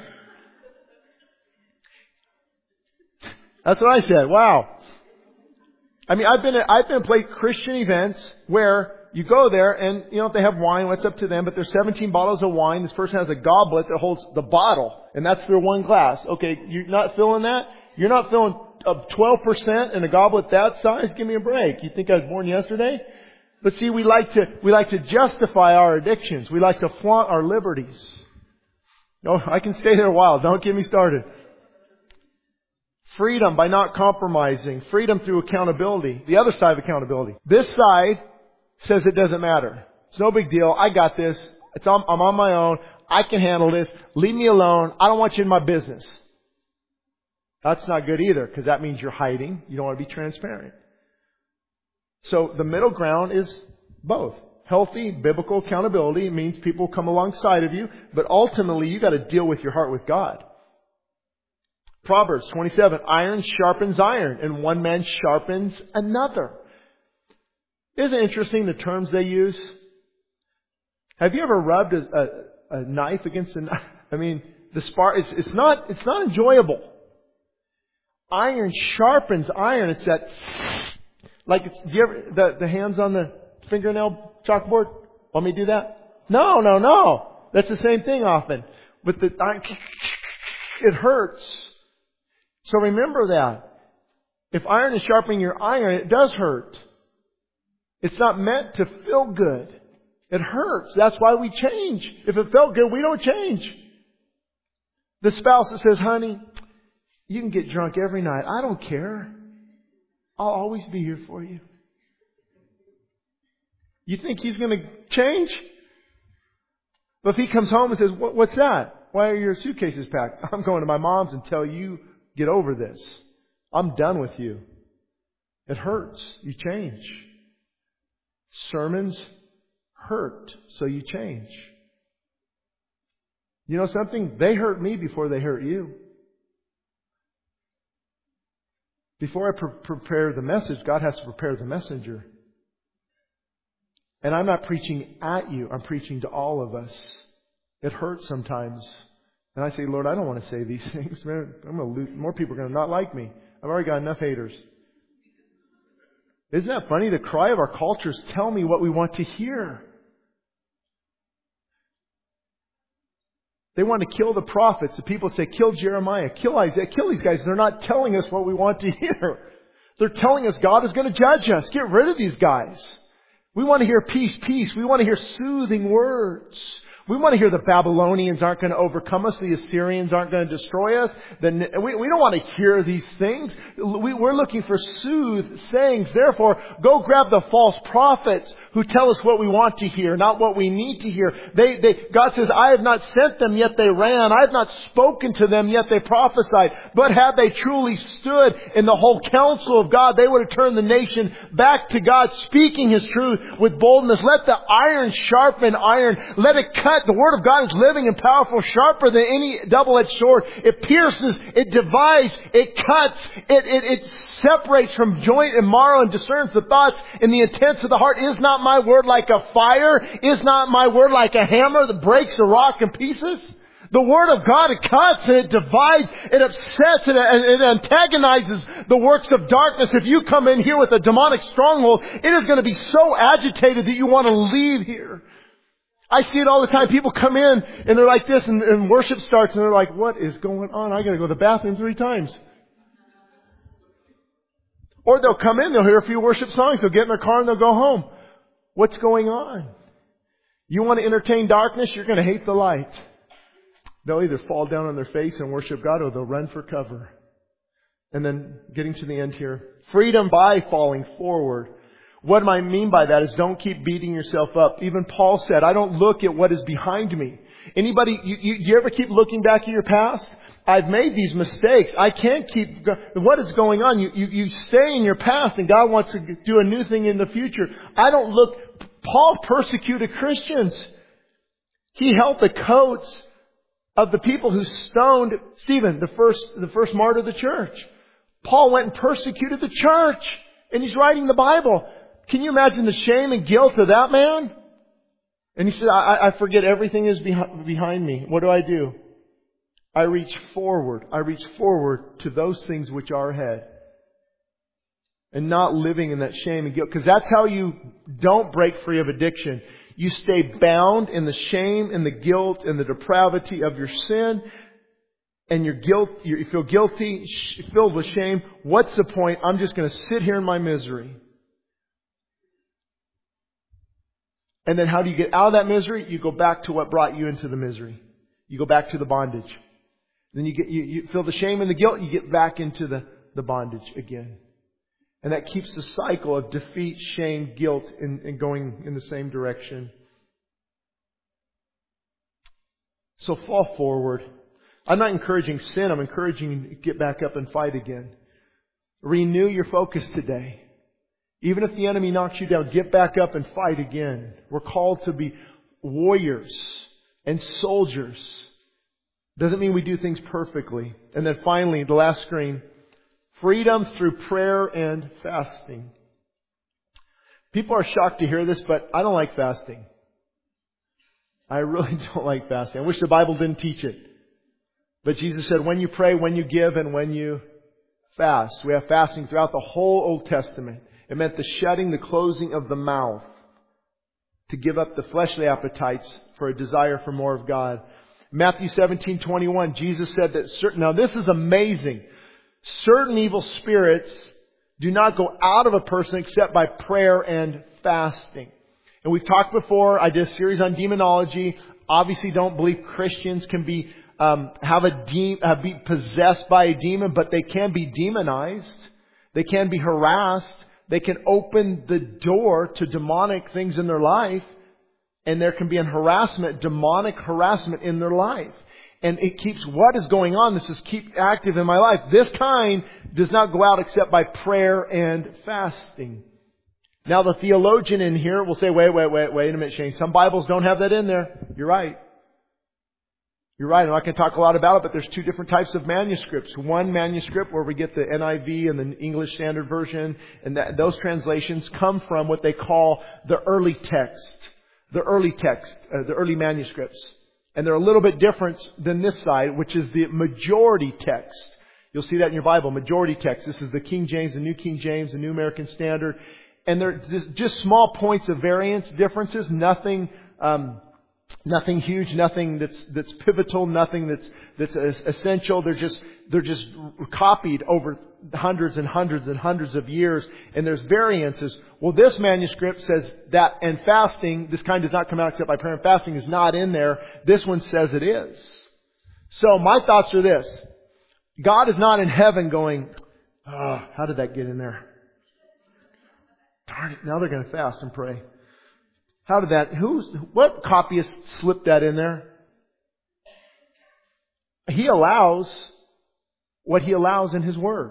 That's what I said. Wow. I mean, I've been at play Christian events where you go there and, if they have wine, it's up to them, but there's 17 bottles of wine. This person has a goblet that holds the bottle, and that's their one glass. Okay, you're not filling that? You're not filling 12% in a goblet that size? Give me a break. You think I was born yesterday? But see, we like to justify our addictions. We like to flaunt our liberties. No, I can stay there a while. Don't get me started. Freedom by not compromising. Freedom through accountability. The other side of accountability. This side says it doesn't matter. It's no big deal. I got this. I'm on my own. I can handle this. Leave me alone. I don't want you in my business. That's not good either, because that means you're hiding. You don't want to be transparent. So the middle ground is both. Healthy biblical accountability means people come alongside of you, but ultimately you got to deal with your heart with God. Proverbs 27, iron sharpens iron, and one man sharpens another. Isn't it interesting the terms they use? Have you ever rubbed a knife against a knife? I mean, the spark, it's not enjoyable. Iron sharpens iron. It's that, like, do you ever, the hands on the fingernail chalkboard? Want me to do that? No. That's the same thing often. With the iron, it hurts. So remember that. If iron is sharpening your iron, it does hurt. It's not meant to feel good. It hurts. That's why we change. If it felt good, we don't change. The spouse that says, honey, you can get drunk every night. I don't care. I'll always be here for you. You think he's going to change? But if he comes home and says, what's that? Why are your suitcases packed? I'm going to my mom's until you get over this. I'm done with you. It hurts. You change. Sermons hurt, so you change. You know something? They hurt me before they hurt you. Before I prepare the message, God has to prepare the messenger. And I'm not preaching at you. I'm preaching to all of us. It hurts sometimes. And I say, Lord, I don't want to say these things. Man, I'm going to lose. More people are going to not like me. I've already got enough haters. Isn't that funny? The cry of our culture is tell me what we want to hear. They want to kill the prophets. The people say, kill Jeremiah, kill Isaiah, kill these guys. They're not telling us what we want to hear. They're telling us God is going to judge us. Get rid of these guys. We want to hear peace, peace. We want to hear soothing words. We want to hear the Babylonians aren't going to overcome us. The Assyrians aren't going to destroy us. We don't want to hear these things. We're looking for soothe sayings. Therefore, go grab the false prophets who tell us what we want to hear, not what we need to hear. God says, I have not sent them, yet they ran. I have not spoken to them, yet they prophesied. But had they truly stood in the whole counsel of God, they would have turned the nation back to God, speaking His truth with boldness. Let the iron sharpen iron. Let it cut. The Word of God is living and powerful, sharper than any double-edged sword. It pierces, it divides, it cuts, it separates from joint and marrow and discerns the thoughts and the intents of the heart. Is not my word like a fire? Is not my word like a hammer that breaks a rock in pieces? The Word of God, it cuts and it divides, it upsets and it antagonizes the works of darkness. If you come in here with a demonic stronghold, it is going to be so agitated that you want to leave here. I see it all the time. People come in and they're like this and worship starts and they're like, what is going on? I got to go to the bathroom 3 times. Or they'll come in, they'll hear a few worship songs, they'll get in their car and they'll go home. What's going on? You want to entertain darkness? You're going to hate the light. They'll either fall down on their face and worship God or they'll run for cover. And then getting to the end here. Freedom by falling forward. What I mean by that is don't keep beating yourself up. Even Paul said, I don't look at what is behind me. Anybody, you ever keep looking back at your past? I've made these mistakes. I can't keep, what is going on? You stay in your past and God wants to do a new thing in the future. I don't look, Paul persecuted Christians. He held the coats of the people who stoned Stephen, the first martyr of the church. Paul went and persecuted the church. And he's writing the Bible. Can you imagine the shame and guilt of that man? And he said, I forget everything is behind me. What do? I reach forward. I reach forward to those things which are ahead. And not living in that shame and guilt. Because that's how you don't break free of addiction. You stay bound in the shame and the guilt and the depravity of your sin. And you feel guilty, filled with shame. What's the point? I'm just going to sit here in my misery. And then how do you get out of that misery? You go back to what brought you into the misery. You go back to the bondage. Then you feel the shame and the guilt. You get back into the bondage again. And that keeps the cycle of defeat, shame, guilt, and going in the same direction. So fall forward. I'm not encouraging sin. I'm encouraging you to get back up and fight again. Renew your focus today. Even if the enemy knocks you down, get back up and fight again. We're called to be warriors and soldiers. Doesn't mean we do things perfectly. And then finally, the last screen. Freedom through prayer and fasting. People are shocked to hear this, but I don't like fasting. I really don't like fasting. I wish the Bible didn't teach it. But Jesus said, when you pray, when you give, and when you fast. We have fasting throughout the whole Old Testament. It meant the shutting, the closing of the mouth to give up the fleshly appetites for a desire for more of God. Matthew 17:21, Jesus said that now this is amazing. Certain evil spirits do not go out of a person except by prayer and fasting. And we've talked before, I did a series on demonology. Obviously don't believe Christians can be, be possessed by a demon, but they can be demonized. They can be harassed. They can open the door to demonic things in their life. And there can be demonic harassment in their life. And it keeps, what is going on? This is keep active in my life. This kind does not go out except by prayer and fasting. Now the theologian in here will say, wait a minute, Shane. Some Bibles don't have that in there. You're right. You're right. I'm not going to talk a lot about it, but there's two different types of manuscripts. One manuscript where we get the NIV and the English Standard Version, and those translations come from what they call the early text. The early manuscripts. And they're a little bit different than this side, which is the majority text. You'll see that in your Bible, majority text. This is the King James, the New King James, the New American Standard. And they're just small points of variance, differences, nothing huge, nothing that's pivotal, nothing that's essential. They're just copied over hundreds and hundreds and hundreds of years, and there's variances. Well, this manuscript says that, and fasting, this kind does not come out except by prayer and fasting, is not in there. This one says it is. So my thoughts are this. God is not in heaven going, how did that get in there? Darn it, now they're going to fast and pray. How did that, what copyist slipped that in there? He allows what He allows in His Word.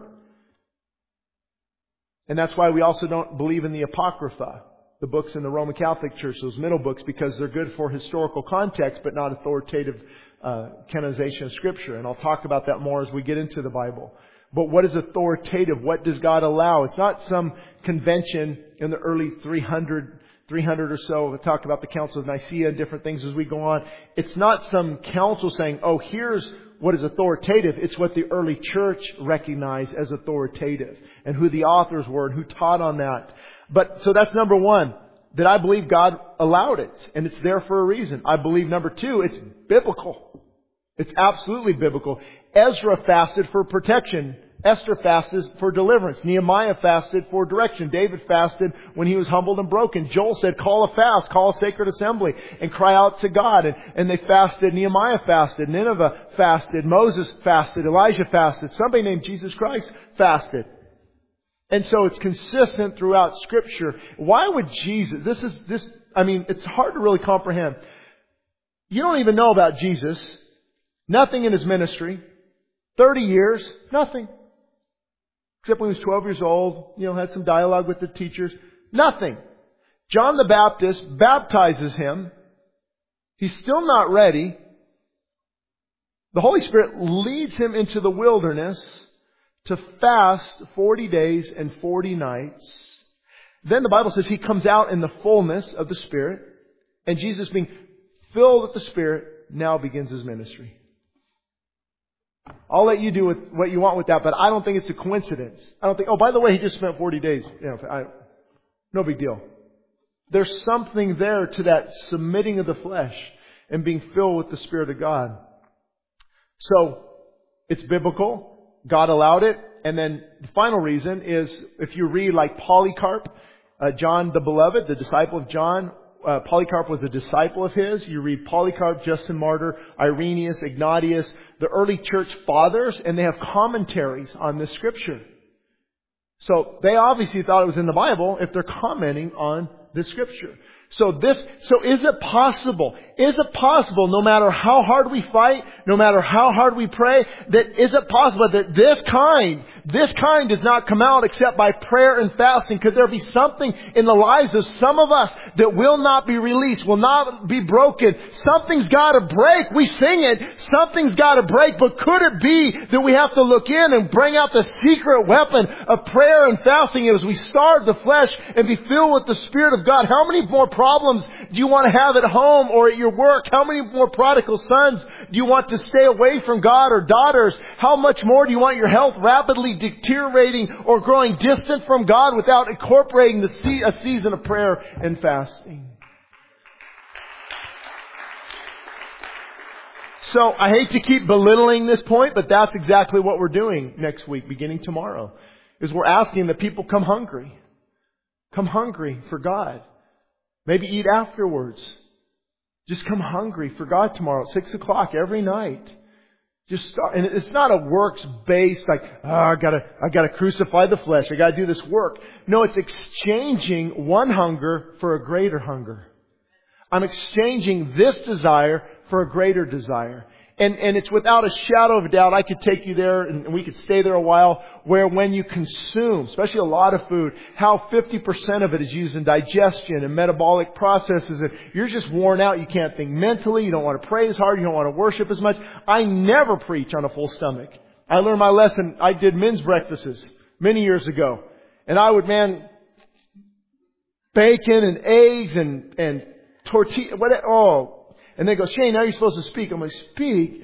And that's why we also don't believe in the Apocrypha, the books in the Roman Catholic Church, those middle books, because they're good for historical context, but not authoritative canonization of Scripture. And I'll talk about that more as we get into the Bible. But what is authoritative? What does God allow? It's not some convention in the early 300 or so. We'll talk about the Council of Nicaea and different things as we go on. It's not some council saying, here's what is authoritative. It's what the early church recognized as authoritative and who the authors were and who taught on that. But so that's number one, that I believe God allowed it and it's there for a reason. I believe number two, it's biblical. It's absolutely biblical. Ezra fasted for protection. Esther fasted for deliverance. Nehemiah fasted for direction. David fasted when he was humbled and broken. Joel said, call a fast, call a sacred assembly, and cry out to God. And they fasted. Nehemiah fasted. Nineveh fasted. Moses fasted. Elijah fasted. Somebody named Jesus Christ fasted. And so it's consistent throughout Scripture. Why would Jesus, it's hard to really comprehend. You don't even know about Jesus. Nothing in His ministry. 30 years, nothing. Except when he was 12 years old, had some dialogue with the teachers. Nothing. John the Baptist baptizes him. He's still not ready. The Holy Spirit leads him into the wilderness to fast 40 days and 40 nights. Then the Bible says he comes out in the fullness of the Spirit. And Jesus, being filled with the Spirit, now begins His ministry. I'll let you do with what you want with that, but I don't think it's a coincidence. I don't think, by the way, he just spent 40 days. No big deal. There's something there to that submitting of the flesh and being filled with the Spirit of God. So, it's biblical. God allowed it. And then the final reason is, if you read like Polycarp, John the Beloved, the disciple of John, Polycarp was a disciple of his. You read Polycarp, Justin Martyr, Irenaeus, Ignatius, the early church fathers, and they have commentaries on this Scripture. So they obviously thought it was in the Bible if they're commenting on this Scripture. So is it possible? Is it possible, no matter how hard we fight, no matter how hard we pray, is it possible that this kind does not come out except by prayer and fasting? Could there be something in the lives of some of us that will not be released, will not be broken? Something's got to break. We sing it. Something's got to break. But could it be that we have to look in and bring out the secret weapon of prayer and fasting as we starve the flesh and be filled with the Spirit of God? How many more problems do you want to have at home or at your work? How many more prodigal sons do you want to stay away from God, or daughters? How much more do you want your health rapidly deteriorating or growing distant from God without incorporating a season of prayer and fasting? So I hate to keep belittling this point, but that's exactly what we're doing next week, beginning tomorrow, is we're asking that people come hungry for God. Maybe eat afterwards. Just come hungry for God tomorrow at 6 o'clock every night. Just start. And it's not a works-based, like, I gotta crucify the flesh. I gotta do this work. No, it's exchanging one hunger for a greater hunger. I'm exchanging this desire for a greater desire. And it's without a shadow of a doubt, I could take you there and we could stay there a while, where when you consume, especially a lot of food, how 50% of it is used in digestion and metabolic processes, and you're just worn out. You can't think mentally. You don't want to pray as hard. You don't want to worship as much. I never preach on a full stomach. I learned my lesson. I did men's breakfasts many years ago. And I would, bacon and eggs and tortilla, and they go, Shane, now you're supposed to speak. I'm like, speak?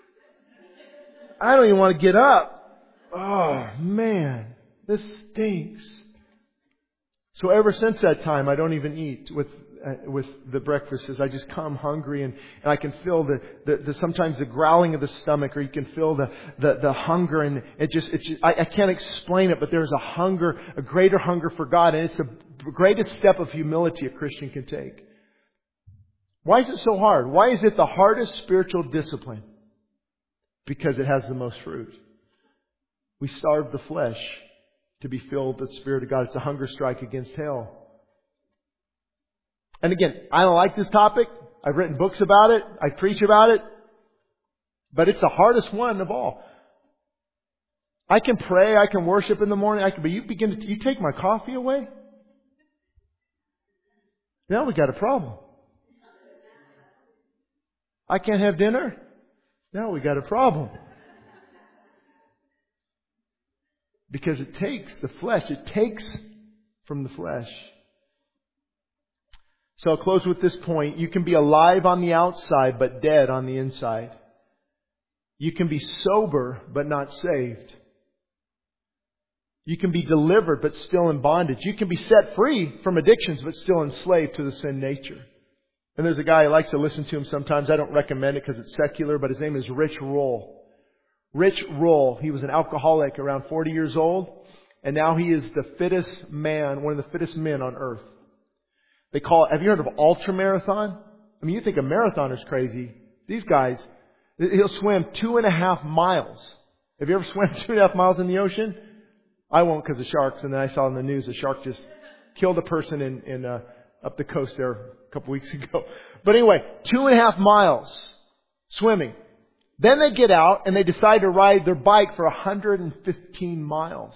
I don't even want to get up. Oh, man, this stinks. So ever since that time, I don't even eat with the breakfasts. I just come hungry, and I can feel the sometimes the growling of the stomach, or you can feel the hunger, and I can't explain it, but there's a hunger, a greater hunger for God, and it's the greatest step of humility a Christian can take. Why is it so hard? Why is it the hardest spiritual discipline? Because it has the most fruit. We starve the flesh to be filled with the Spirit of God. It's a hunger strike against hell. And again, I don't like this topic. I've written books about it. I preach about it. But it's the hardest one of all. I can pray. I can worship in the morning. But you take my coffee away? Now we got a problem. I can't have dinner? Now we got a problem. Because it takes the flesh. It takes from the flesh. So I'll close with this point. You can be alive on the outside, but dead on the inside. You can be sober, but not saved. You can be delivered, but still in bondage. You can be set free from addictions, but still enslaved to the sin nature. And there's a guy I like to listen to him sometimes. I don't recommend it because it's secular, but his name is Rich Roll. Rich Roll. He was an alcoholic around 40 years old, and now he is the fittest man, one of the fittest men on earth. Have you heard of ultramarathon? I mean, you think a marathoner's crazy. These guys, he'll swim 2.5 miles. Have you ever swam 2.5 miles in the ocean? I won't because of sharks. And then I saw in the news a shark just killed a person in up the coast there a couple weeks ago. But anyway, 2.5 miles swimming. Then they get out and they decide to ride their bike for 115 miles.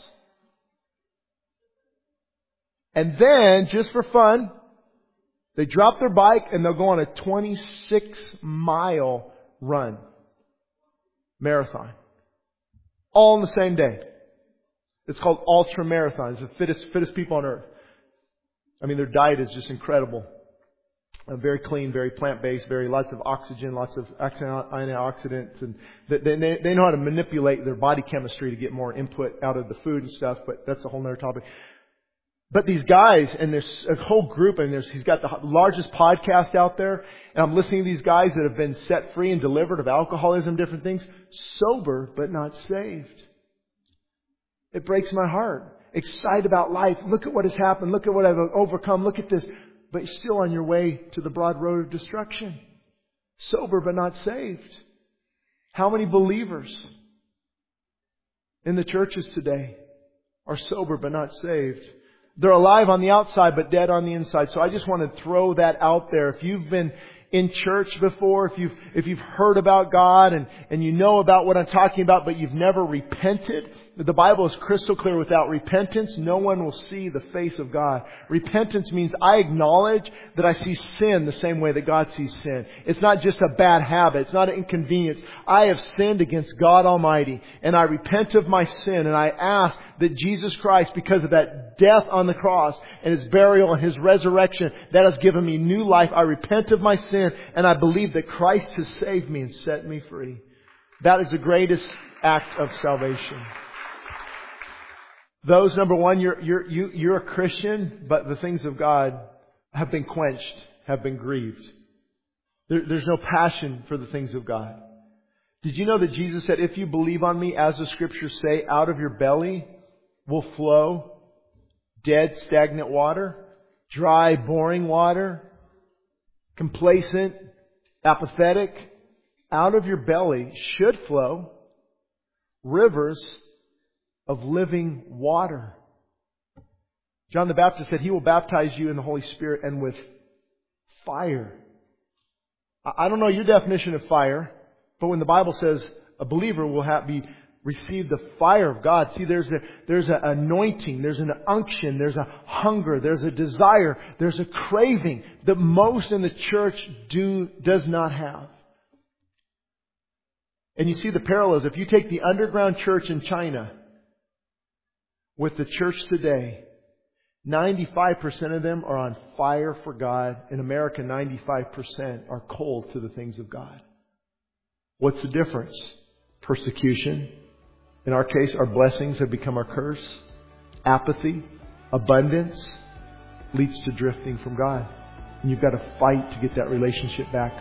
And then, just for fun, they drop their bike and they'll go on a 26-mile run. Marathon. All in the same day. It's called ultramarathon. It's the fittest people on earth. I mean, their diet is just incredible. Very clean, very plant-based, lots of oxygen, lots of antioxidants, and they know how to manipulate their body chemistry to get more input out of the food and stuff. But that's a whole other topic. But these guys, and there's a whole group, and he's got the largest podcast out there, and I'm listening to these guys that have been set free and delivered of alcoholism, different things, sober but not saved. It breaks my heart. Excited about life. Look at what has happened. Look at what I've overcome. Look at this. But you're still on your way to the broad road of destruction. Sober but not saved. How many believers in the churches today are sober but not saved? They're alive on the outside but dead on the inside. So I just want to throw that out there. If you've been in church before, if you've heard about God and you know about what I'm talking about, but you've never repented, the Bible is crystal clear. Without repentance, no one will see the face of God. Repentance means I acknowledge that I see sin the same way that God sees sin. It's not just a bad habit. It's not an inconvenience. I have sinned against God Almighty, and I repent of my sin, and I ask that Jesus Christ, because of that death on the cross and His burial and His resurrection, that has given me new life. I repent of my sin, and I believe that Christ has saved me and set me free. That is the greatest act of salvation. Those, number one, you're a Christian, but the things of God have been quenched, have been grieved. There's no passion for the things of God. Did you know that Jesus said, if you believe on me, as the Scriptures say, out of your belly will flow dead, stagnant water? dry, boring water, complacent, apathetic, out of your belly should flow rivers of living water. John the Baptist said He will baptize you in the Holy Spirit and with fire. I don't know your definition of fire, but when the Bible says a believer will receive the fire of God, see, there's an anointing, there's an unction, there's a hunger, there's a desire, there's a craving that most in the church does not have. And you see the parallels. If you take the underground church in China with the church today, 95% of them are on fire for God. In America, 95% are cold to the things of God. What's the difference? Persecution. In our case, our blessings have become our curse. Apathy, abundance leads to drifting from God. And you've got to fight to get that relationship back